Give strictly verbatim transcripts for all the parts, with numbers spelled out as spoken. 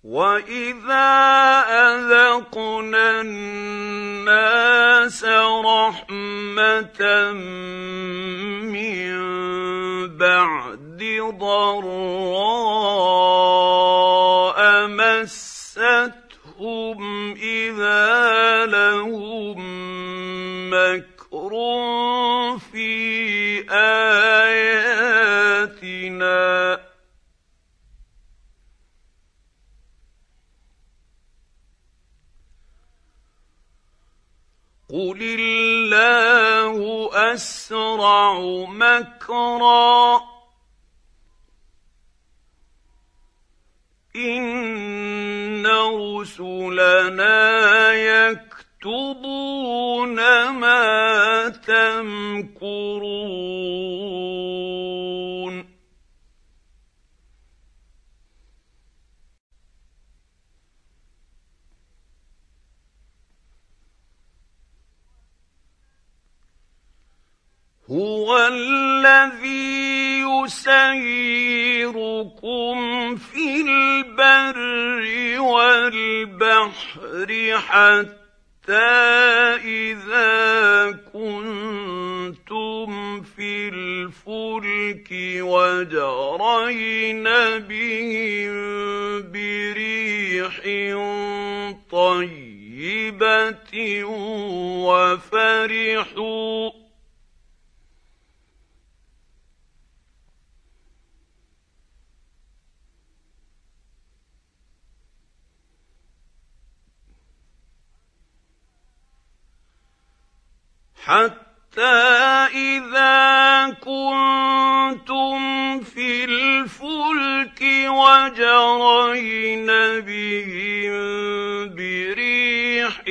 وَإِذَا أَذَقْنَا النَّاسَ رَحْمَةً مِّن بَعْدِ ضَرَّاءَ مَسَّتْهُمْ إِذَا لَهُم مَّكْرٌ فِي آيَاتِنَا قُلِ اللَّهُ أَسْرَعُ مَكْرًا ۚ إِنَّ رُسُلَنَا يَكْتُبُونَ مَا تَمْكُرُونَ هُوَ الَّذِي يُسَيِّرُكُمْ فِي الْبَرِّ وَالْبَحْرِ حَتَّىٰ إِذَا كُنتُمْ فِي الْفُلْكِ وَجَرَيْنَ بِهِم بِرِيحٍ طَيِّبَةٍ وَفَرِحُوا حَتَّىٰ إِذَا كُنتُمْ فِي الْفُلْكِ وَجَرَيْنَ بِهِم بِرِيحٍ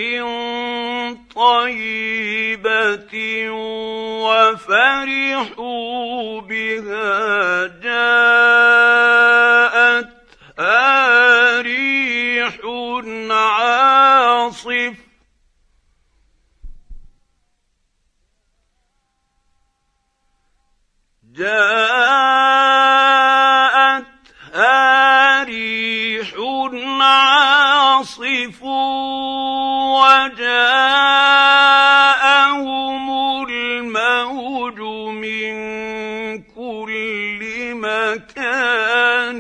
طَيِّبَةٍ وَفَرِحُوا بِهَا جَاءَتْهَا رِيحٌ عَاصِفٌ جاءتها ريح عاصف وجاءهم الموج من كل مكان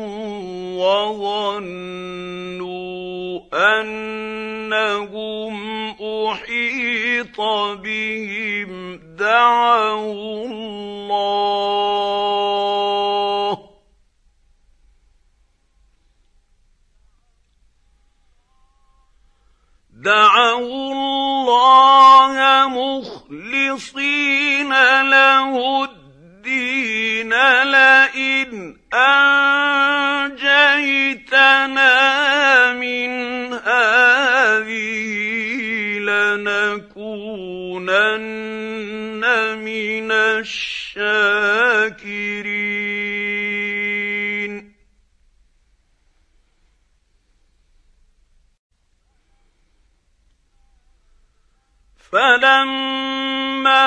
وظنوا أنهم أحيط بهم دعوا الله دعوا الله مخلصين له الدين لئن أنجيتنا من هذه لنكونن من الشاكرين فَلَمَّا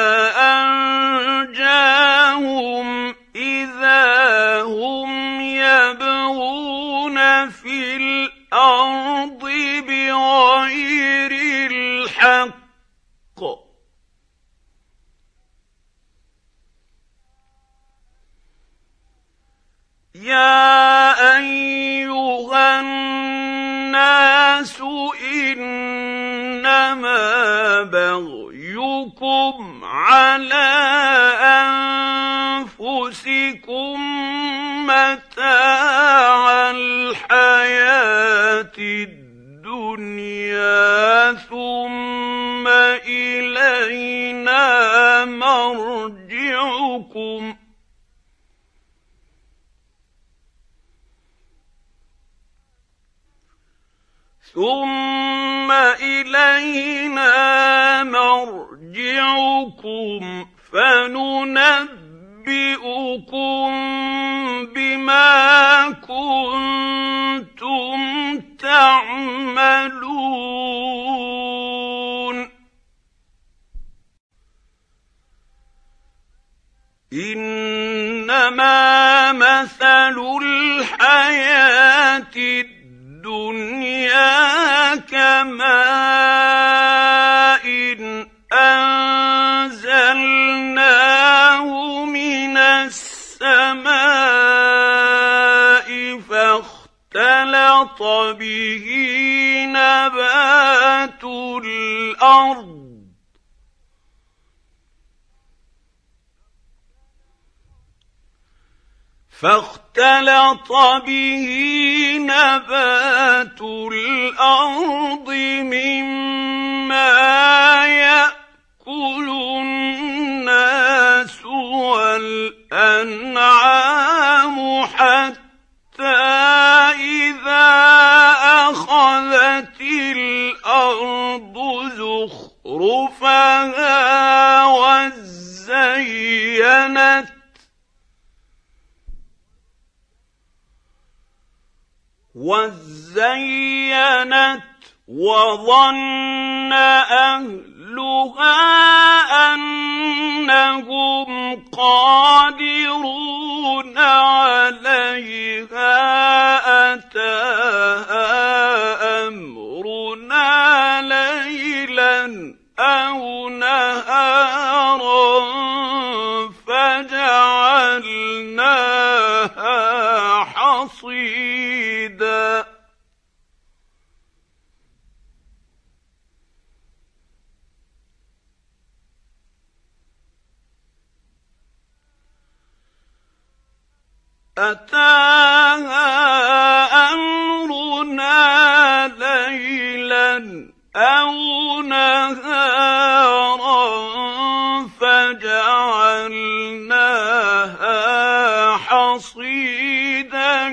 أَنجَاهُمْ إِذَا هُمْ يَبْغُونَ فِي الْأَرْضِ بِغَيْرِ الْحَقِّ يَا أَيُّهَا النَّاسُ إِنَّمَا بَغْيُكُمْ عَلَىٰ أَنفُسِكُم مَّتَاعَ الْحَيَاةِ الدُّنْيَا ثُمَّ إِلَيْنَا مَرْجِعُكُمْ ثُمَّ إِلَيْنَا مَرْجِعُكُمْ فَنُنَبِّئُكُم بِمَا كُنتُمْ تَعْمَلُونَ إِنَّمَا مَثَلُ الْحَيَاةِ فاختلط به نبات الأرض فاختلط به نبات الأرض مما يأكل الناس والأنعام حتى إذا أخذت الأرض زخرفها وزينت وزينت وظن أهلها أنهم قادرون عليها أتاها أمرنا ليلا أو نهارا فجعلناها حصيدا أتاها أمرنا ليلا أو نهارا فجعلناها حصيدا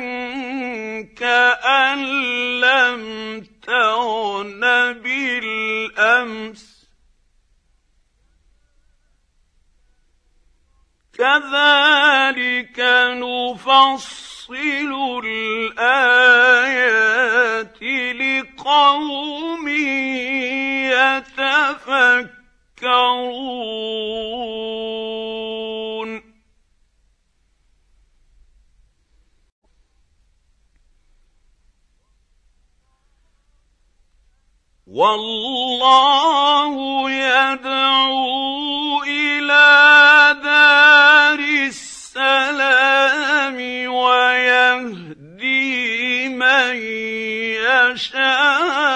كأن لم تغن بالأمس كذلك نفصل الآيات لقوم يتفكرون والله يدعو إلى دار السلام ويهدي من يشاء